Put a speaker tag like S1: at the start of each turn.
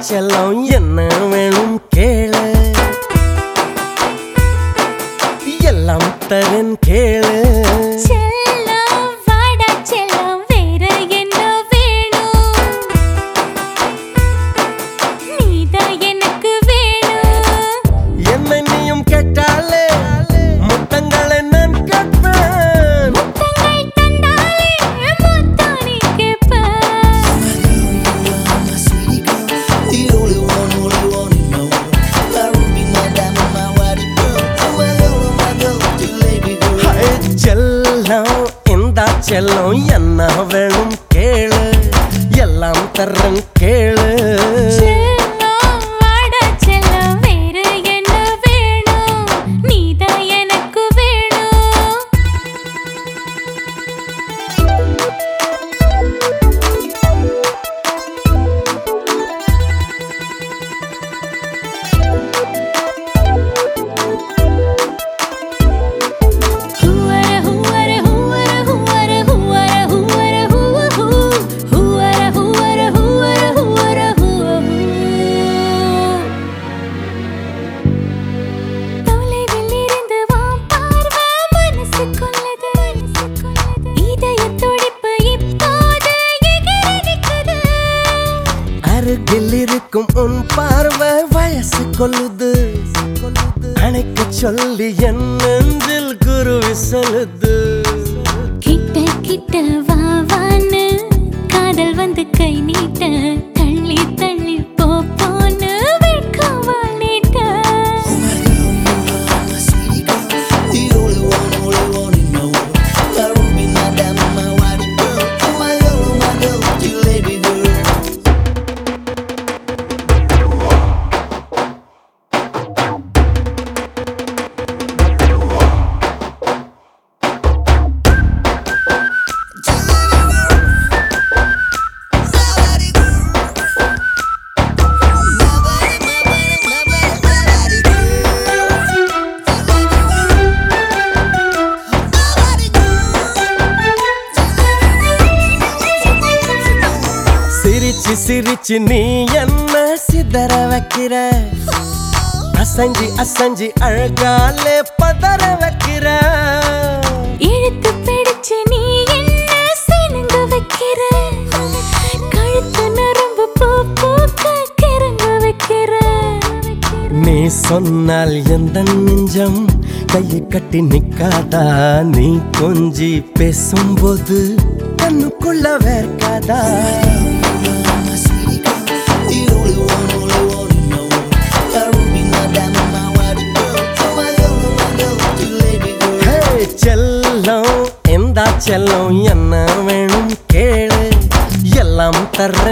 S1: செல்லம் என்ன வேணும் கேளு எல்லாம் தரேன் கேளு
S2: செல்லம் வாடா செல்லம் வேற என்ன வேணும் நீதான் எனக்கு வேணும்
S1: என்னை நீயும் கேட்டாலே முத்தங்களை நான் கேட்பேன்
S2: முத்தங்கள் தந்தாலே முத்தம் நீ கேட்ப
S1: செல்லம் இந்த செல்லம் என்ன வேணும் கேளு எல்லாம் தரேன் கேளு
S2: செல்லம் வாடா செல்லம் வேற என்ன வேணும் நீதான் எனக்கு வேணும்
S1: அருகில் இருக்கும் உன் பார்வை வயசு கொள்ளுது அணைக்க சொல்லி என் நெஞ்சில் குருவி சொல்லுது
S2: கிட்ட கிட்ட வா வான்னு காதல் வந்து கை நீட்ட தள்ளி தள்ளி போன்னு வெட்கவா நீட்ட
S1: சிரிச்சு சிரிச்சு நீ என்ன சிதற வைக்கிற அசஞ்சி அசஞ்சி அழகாலே பதற வைக்கிற
S2: இழுத்து பிடிச்சு நீ என்ன சினுங்க வைக்கிற கழுத்து நரம்பு பூக்க கிறங்க வைக்கிற
S1: நீ சொன்னால் எந்த நெஞ்சம் கையை கட்டி நிக்காதா நீ கொஞ்சி பேசும்போது கண்ணுக்குள்ள வேர்க்காதா செல்லம் எந்த செல்லம் என்ன வேணும் கேளு எல்லாம் தர்ற